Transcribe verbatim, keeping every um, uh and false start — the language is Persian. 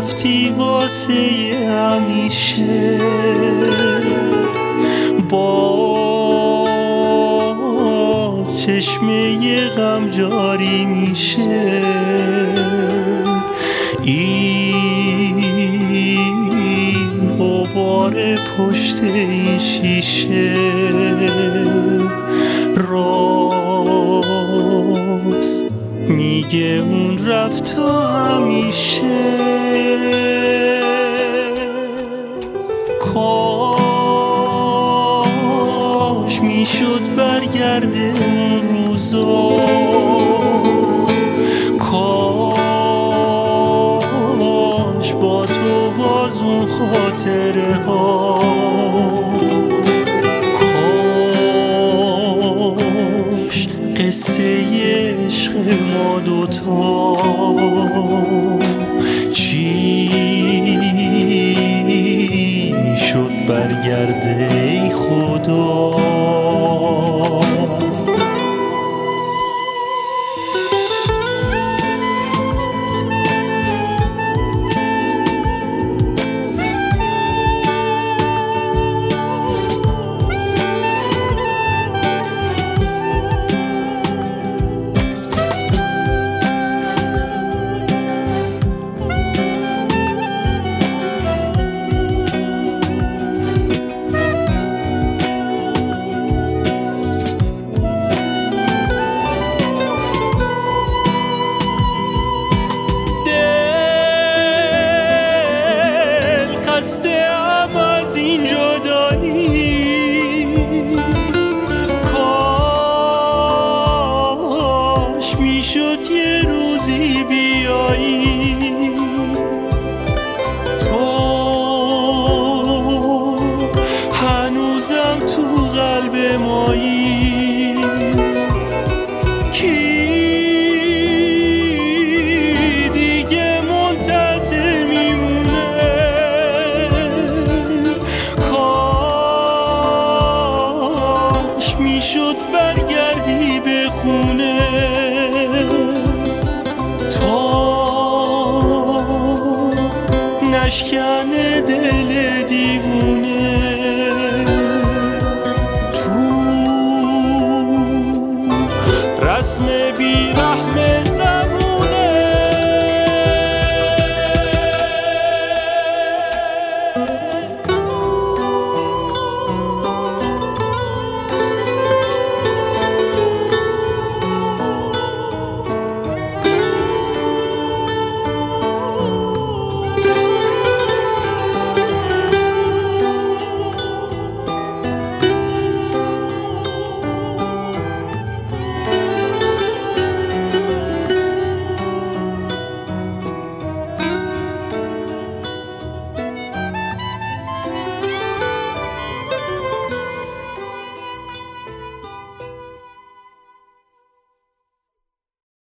گفتی واسه همیشه، باز چشمه غم جاری میشه. این غبار پشت این شیشه راست میگه اون رفت تا همیشه. کاش میشد برگرده اون روزا، کاش با تو باز اون خاطره ها، کاش قصه عشق ما دوتا چی شد برگرده ای خدا. خسته‌ام از این جدایی، کاش میشد یه روزی بیایی، تو هنوزم تو قلب مایی. کی دیگه منتظر میمونه، میشد برگردی به خونه تا نشکنه دل دیوونه.